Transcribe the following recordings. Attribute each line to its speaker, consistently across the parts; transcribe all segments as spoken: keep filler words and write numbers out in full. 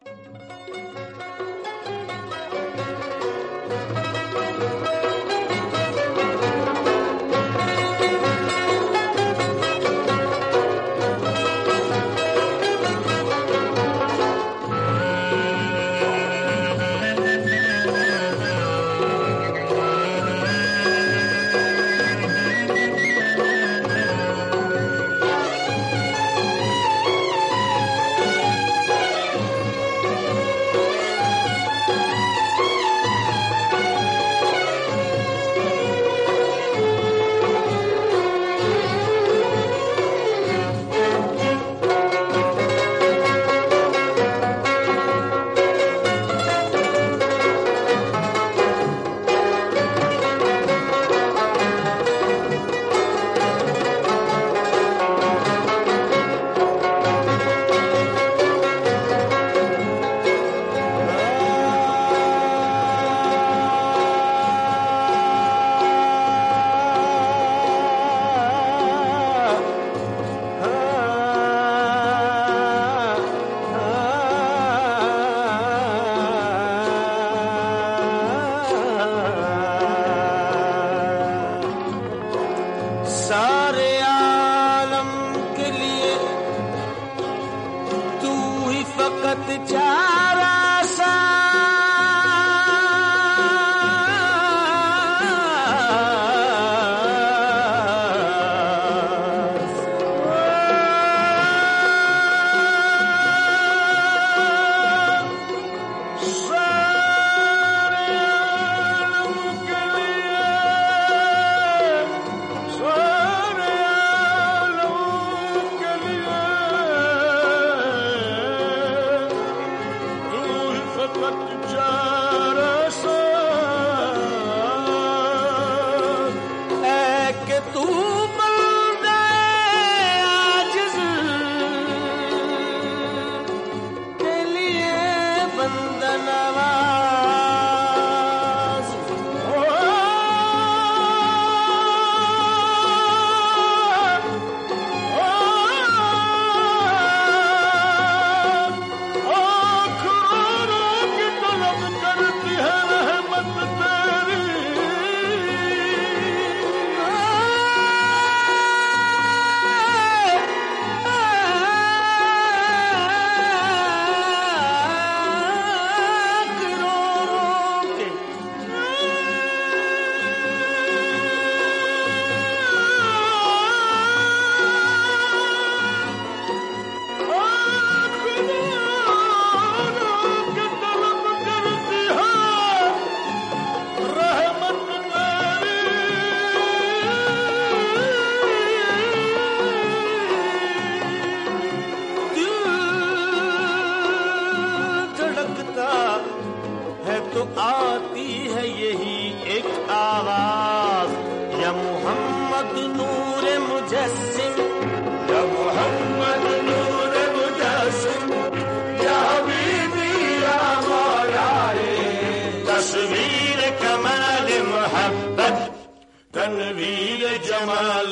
Speaker 1: تنویر جمال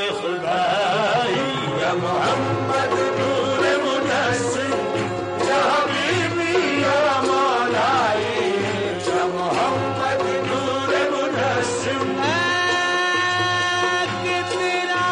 Speaker 1: خدائی یا محمد نور مجسم یا حبیبی یا مولائی یا محمد نور مجسم
Speaker 2: کہ تیرا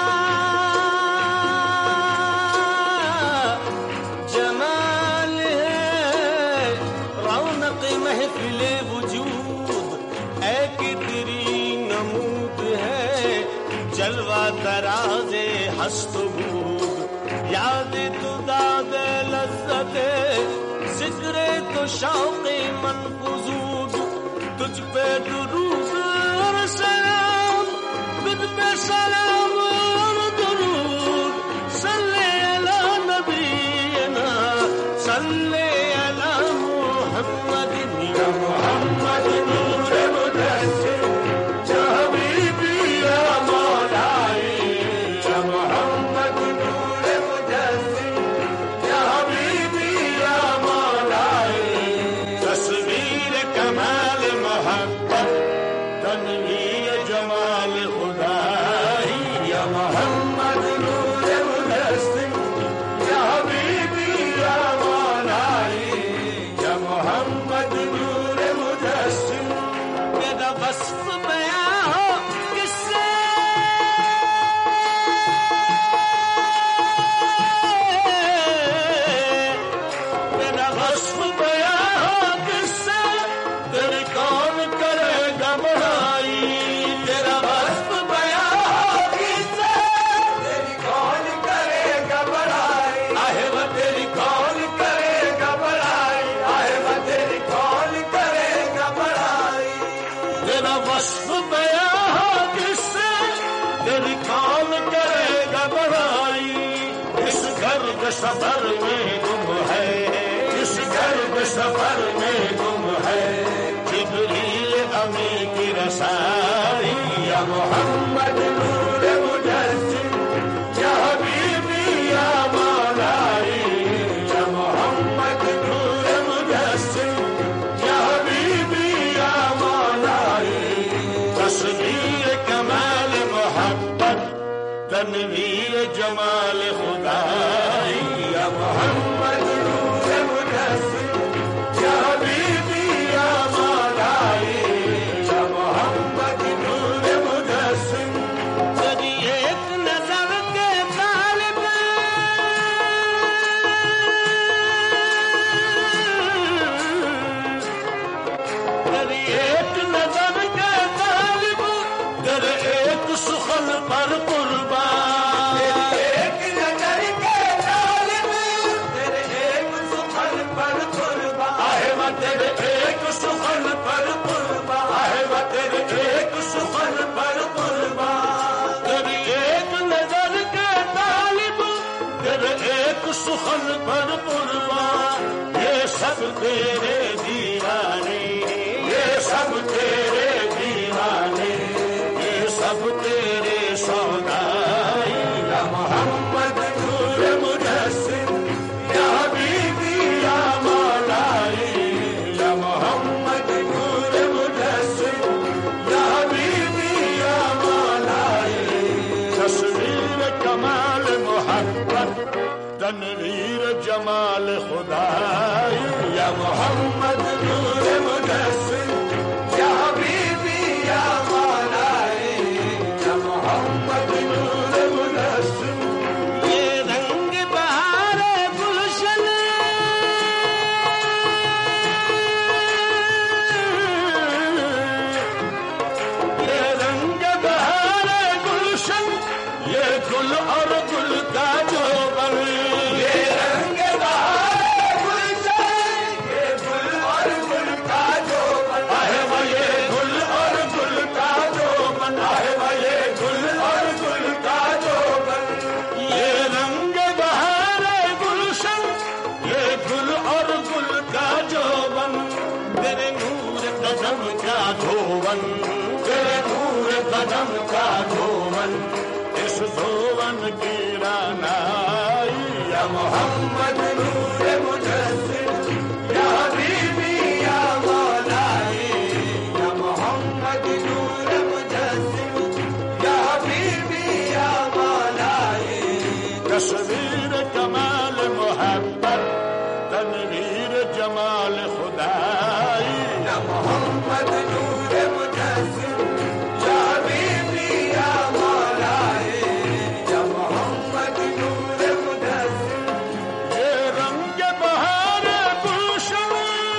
Speaker 2: جمال ہے رونق محفل وجود اے کہ تیری نمود ہے جلوہ تراز ہست بود یاد تو داد لذت ذکر تو شوق من فزود تجھ پہ درود اور سلام تجھ پہ سلام اور درود صلی علی نبینا صلی علی محمد
Speaker 1: یا محمد نور مجسم یا حبیبی یا مولائی یا محمد نور مجسم یا حبیبی یا مولائی تصویر کمال محبت تنویر جمال خدائی
Speaker 2: گرد سفر میں گم ہے،
Speaker 1: اس گرد سفر میں گم ہے،
Speaker 2: جبریل امی کی رسائی
Speaker 1: یا محمد نور مجسم، یا حبیبی یا مولائی، یا محمد نور مجسم، یا حبیبی یا مولائی،
Speaker 2: تصویر کمال محبت تنویر جمال خدائی
Speaker 1: یا محمد نور مجسم، یا حبیبی یا مولائی، یا محمد نور مجسم،
Speaker 2: تیری ایک نظر کے طالب تیری ایک نظر کے طالب تیرے ایک سخن پر قربان
Speaker 1: ایک نظر کے طالب، تیرے ایک سخن پر قربان،
Speaker 2: آہے وہ تیرے ایک سخن پر قربان
Speaker 1: آہے وہ تیرے ایک سخن پر قربان،
Speaker 2: تیری ایک نظر کے طالب تیرے ایک سخن پر قربان، یہ سب تیرے دیوانے،
Speaker 1: یہ سب تیرے دیوانے،
Speaker 2: یہ سب تیرے سودائی
Speaker 1: یا محمد نور مجسم، یا حبیبی یا مولائی، یا محمد نور مجسم، یا حبیبی یا مولائی،
Speaker 2: تصویر کمال محبت تنویر جمال خدائی
Speaker 1: یا محمد نور مجسم، یا حبیبی یا مولائی، یا محمد نور مجسم،
Speaker 2: یہ رنگ بہار گلشن یہ رنگ بہار گلشن یہ گل اور گل کا جو بن
Speaker 1: یہ رنگ بہار گلشن، یہ گل اور گل کا جو بنا
Speaker 2: ہے وہ یہ گل اور گل کا جو بنا
Speaker 1: ہے، وہ یہ گل اور گل کا جو بن
Speaker 2: یہ رنگ بہار گلشن یہ گل اور گل کا جو بن تیرے نور قدم کا دھون تیرے نور قدم کا دھون اس دھون کی رانائی
Speaker 1: یا محمد نور مجسم، یا حبیبی یا مولائی، یا محمد نور مجسم، یا حبیبی یا مولائی،
Speaker 2: تصویر کمال محبت تنویر جمال خدائی
Speaker 1: یا محمد نور مجسم، یا حبیبی یا مولائی، یا محمد نور مجسم،
Speaker 2: یہ رنگ بہار گلشن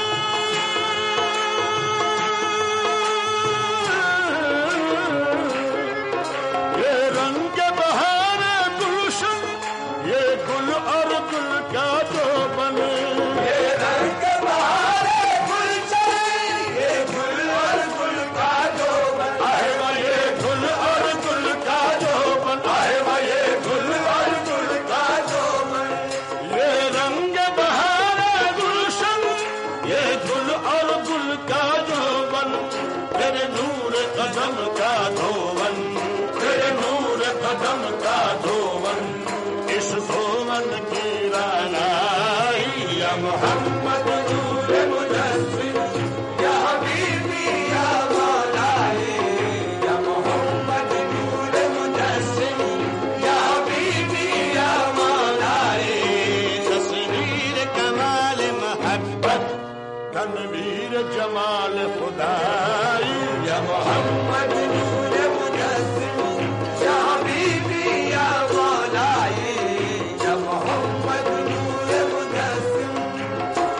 Speaker 2: یہ رنگ بہار گلشن یہ گل اور گل کا جو بنے
Speaker 1: یہ رنگ بہار گلشن، یہ گل اور گل کا جو بن
Speaker 2: آہے وہ یہ گل اور گل کا جو بن
Speaker 1: آہے وہ یہ گل اور گل کا جو بن
Speaker 2: یہ رنگ بہار گلشن یہ گل اور گل کا جو بن تیرے نور قدم کا دھون تیرے نور قدم کا دھون اس دھون کی رانائی
Speaker 1: یا محمد نور مجسم، یا حبیبی یا مولائی، یا محمد نور مجسم، یا حبیبی یا مولائی،
Speaker 2: تصویر کمال محبت تنویر جمال خدائی
Speaker 1: یا محمد نور مجسم، یا حبیبی یا مولائی، یا محمد نور مجسم،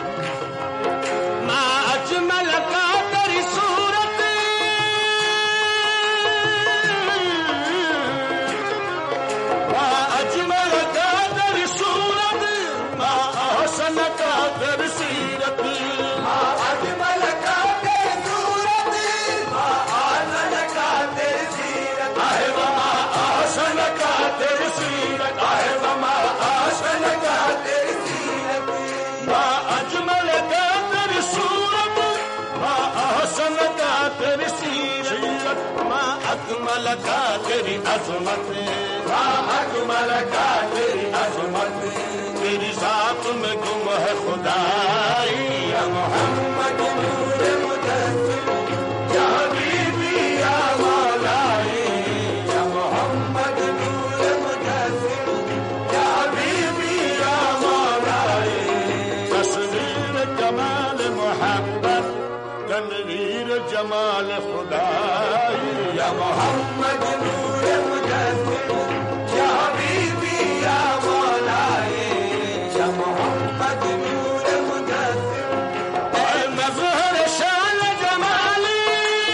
Speaker 2: کا تیری عظمت،
Speaker 1: اکمل کا تیری عظمت،
Speaker 2: تیری ذات میں گم ہے خدائی،
Speaker 1: یا محمد نور مجسم، یا حبیبی یا مولائی، یا محمد نور مجسم، یا حبیبی یا مولائی،
Speaker 2: تصویر کمال محبت، تنویر جمال خدائی،
Speaker 1: یا محمد نور مجسم، یا حبیبی یا مولائی، یا محمد نور مجسم،
Speaker 2: اے مظہر شان جمالی،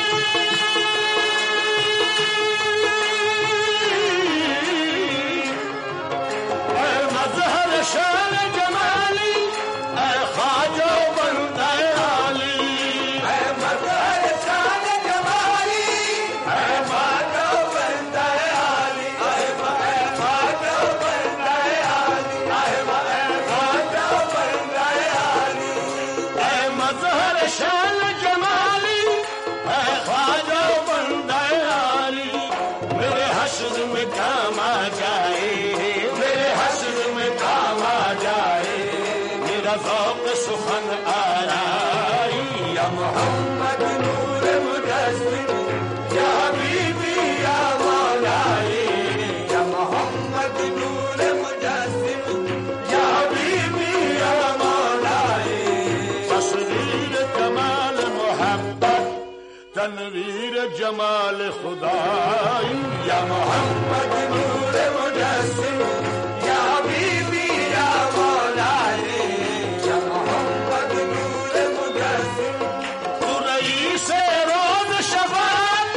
Speaker 2: اے مظہر شان جمالی، اے خواجہ بندہ عالی،
Speaker 1: اے مظہر شان جمالی، اے خواجہ بندہ عالی، اے خواجہ بندہ عالی، اے خواجہ بندہ عالی،
Speaker 2: اے مظہر شان جمالی، اے خواجہ بندہ عالی، میرے حشر میں کام آ جائے، میرے حشر میں کام آ جائے، میرا ذوق سخن آرائی،
Speaker 1: یا محمد نور مجسم، یا حبیبی یا مولائی، یا محمد نور مجسم، یا حبیبی یا مولائی،
Speaker 2: تصویر کمال محبت، تنویر جمال خدائی،
Speaker 1: یا محمد نور مجسم، یا حبیبی یا مولائی، یا محمد نور مجسم،
Speaker 2: تو رئیس روز شفاعت،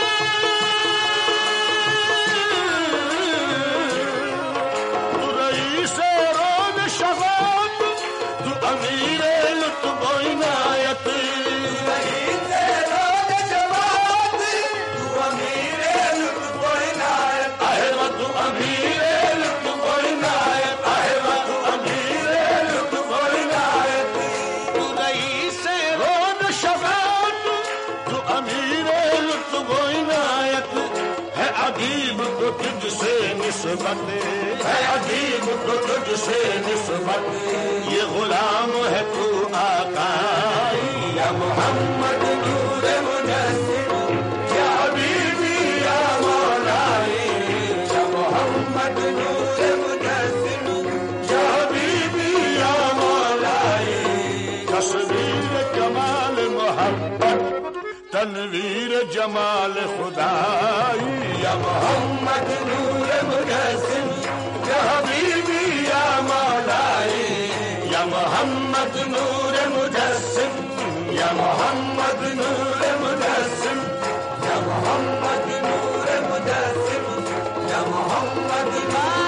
Speaker 2: تو رئیس روز شفاعت، تو امیر لطف و عنایت،
Speaker 1: رئیس روز شفاعت، تو امیر لطف و عنایت،
Speaker 2: احمد تو امیر لطف و عنایت، احمد تو امیر لطف و عنایت، تو رئیس روز شفاعت، تو امیر لطف و عنایت، ہے عجیب تو تجھ سے نسبت، ہے عجیب تو تجھ سے نسبت، یہ غلام ہے تو آقائی،
Speaker 1: یا محمد نور مجسم، یا حبیبی یا مولائی، یا محمد نور مجسم، یا حبیبی یا مولائی،
Speaker 2: تصویر کمال محبت، تنویر جمال خدائی،
Speaker 1: یا محمد نور مجسم، یا حبیبی یا مولائی،
Speaker 2: یا محمد نور مجسم،
Speaker 1: یا محمد نور مجسم، یا محمد نور مجسم، یا محمد نور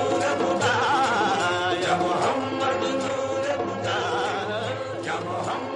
Speaker 1: محمد